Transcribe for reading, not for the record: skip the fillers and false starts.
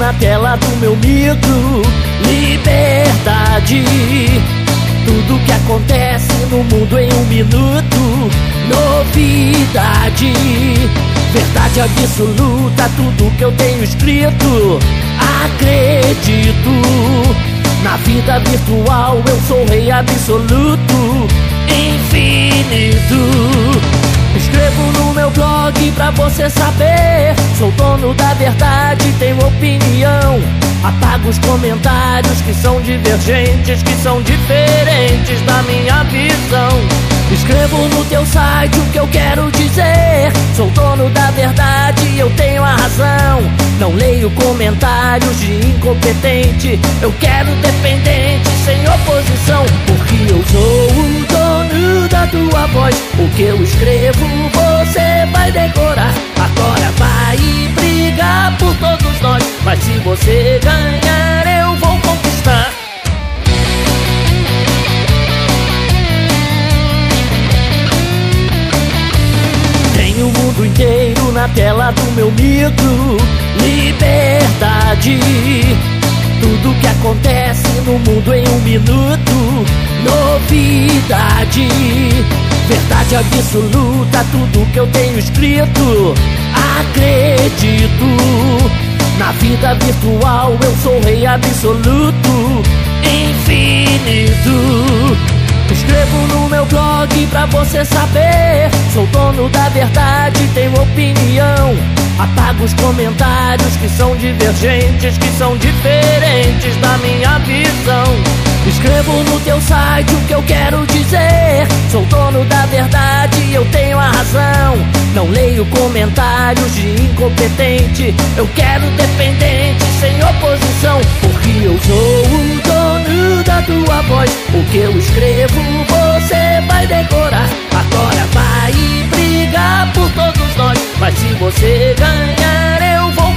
na tela do meu micro. Liberdade, tudo que acontece no mundo em 1 minuto. Novidade, verdade absoluta, tudo que eu tenho escrito. Acredito, na vida virtual eu sou rei absoluto. Infinito, escrevo no meu blog pra você saber. Sou dono da verdade, tenho opinião. Apago os comentários que são divergentes, que são diferentes da minha visão. Escrevo no teu site o que eu quero dizer. Sou dono da verdade, eu tenho a razão. Não leio comentários de incompetente. Eu quero dependente, sem oposição. Porque eu sou o dono da tua voz. O que eu escrevo você vai decorar. Agora vai brigar por todos nós. Mas se você ganhar eu vou conquistar. Tenho o mundo inteiro na tela do meu micro. Liberdade, tudo que acontece no mundo em 1 minuto. Novidade, verdade absoluta, tudo que eu tenho escrito. Acredito, na vida virtual eu sou rei absoluto. Infinito, escrevo no meu blog pra você saber. Sou dono da verdade, tenho opinião. Apago os comentários que são divergentes, que são diferentes da minha visão. Escrevo no teu site o que eu quero dizer. Sou dono da verdade, eu tenho a razão. Não leio comentários de incompetente. Eu quero dependente, sem oposição. Porque eu sou o dono da tua voz. O que eu escrevo você vai decorar. Agora vai brigar por todos nós. Mas se você ganhar eu vou